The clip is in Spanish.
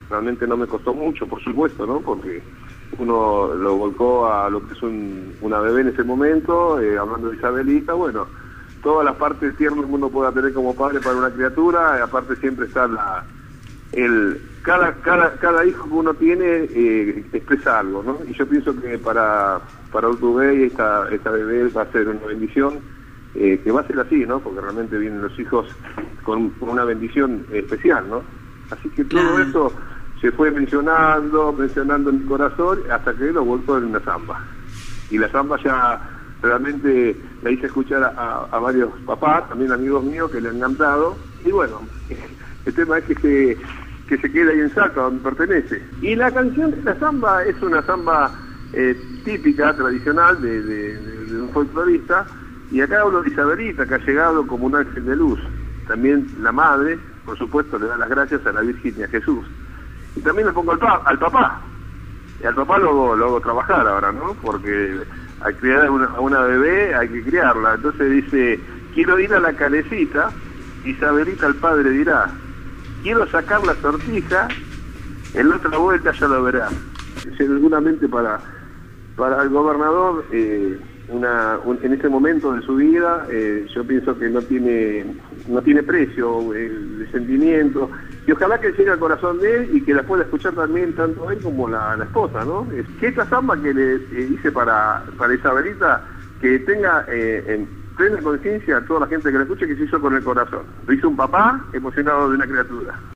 realmente no me costó mucho, por supuesto, ¿no? Porque uno lo volcó a lo que es una bebé en ese momento, hablando de Isabelita, bueno, todas las partes tiernas que uno pueda tener como padre para una criatura, aparte siempre está cada hijo que uno tiene expresa algo, ¿no? Y yo pienso que para Urtubey esta bebé va a ser una bendición, que va a ser así, ¿no? Porque realmente vienen los hijos con una bendición especial, ¿no? Así que todo eso se fue mencionando en mi corazón, hasta que lo volcó en una samba. Y la samba ya realmente la hice escuchar a varios papás, también amigos míos, que le han encantado. Y bueno, el tema es que se queda ahí en Salta, donde pertenece. Y la canción de la samba es una samba típica, tradicional, de un folclorista. Y acá hablo de Isabelita, que ha llegado como un ángel de luz. También la madre, por supuesto, le da las gracias a la Virgen y a Jesús. Y también le pongo al papá. Y al papá lo hago trabajar ahora, ¿no? Porque al criar a una bebé hay que criarla. Entonces dice, quiero ir a la calecita, Isabelita al padre dirá, quiero sacar la sortija, en la otra vuelta ya lo verá. Seguramente para el gobernador, en este momento de su vida, yo pienso que no tiene precio el sentimiento, y ojalá que llegue al corazón de él y que la pueda escuchar también tanto él como la esposa, ¿no? Que esta samba que le hice para Isabelita, que tenga en plena conciencia a toda la gente que la escuche, que se hizo con el corazón. Lo hizo un papá emocionado de una criatura.